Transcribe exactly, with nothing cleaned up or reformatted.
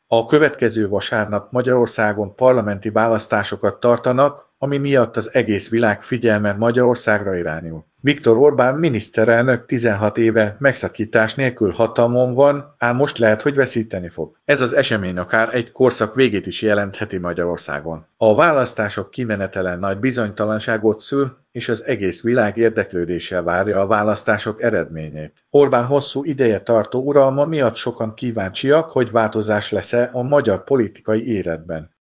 A következő vasárnap Magyarországon parlamenti választásokat tartanak, ami miatt az egész világ figyelme Magyarországra irányul. Viktor Orbán miniszterelnök tizenhat éve megszakítás nélkül hatalmon van, ám most lehet, hogy veszíteni fog. Ez az esemény akár egy korszak végét is jelentheti Magyarországon. A választások kimenetele nagy bizonytalanságot szül, és az egész világ érdeklődéssel várja a választások eredményét. Orbán hosszú ideje tartó uralma miatt sokan kíváncsiak, hogy változás lesz-e a magyar politikai életben.